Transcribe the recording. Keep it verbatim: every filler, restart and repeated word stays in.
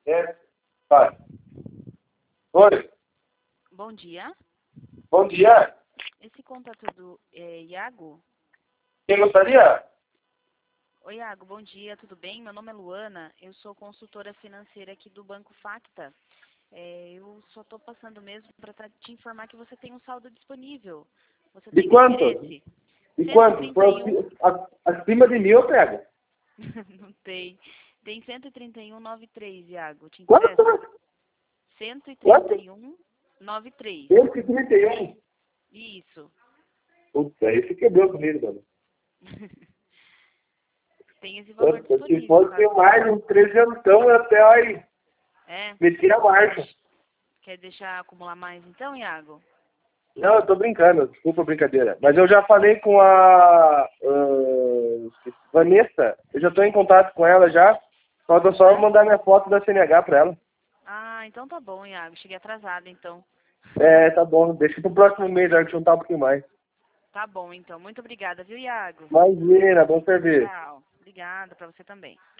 É. Vai. Oi. Bom dia. Bom dia. Esse contato do é, Iago? Quem gostaria? Oi, Iago, bom dia, tudo bem? Meu nome é Luana, eu sou consultora financeira aqui do Banco Facta. É, eu só estou passando mesmo para te informar que você tem um saldo disponível. Você De tem quanto? interesse? De cento e quanto? trinta For e um. ac- acima de mil eu pego. Não tem. Tem cento e trinta e um vírgula noventa e três, Iago. Te Quanto? interessa? cento e trinta Quanto? e um vírgula noventa e três. cento e trinta e um. Isso. Putz, aí você quebrou comigo, dona. Tem esse valor Nossa, se disponível, fosse caso mais você... um trezentão, eu até aí É? metia a marcha. Quer deixar acumular mais então, Iago? Não, eu tô brincando, desculpa a brincadeira. Mas eu já falei com a uh, Vanessa, eu já tô em contato com ela já. Falta só eu mandar minha foto da C N H pra ela. Ah, então tá bom, Iago. Cheguei atrasada, então. É, tá bom, deixa pro próximo mês, a gente juntar um pouquinho mais. Tá bom, então. Muito obrigada, viu, Iago? Imagina, bom serviço. Tchau. Obrigada pra você também.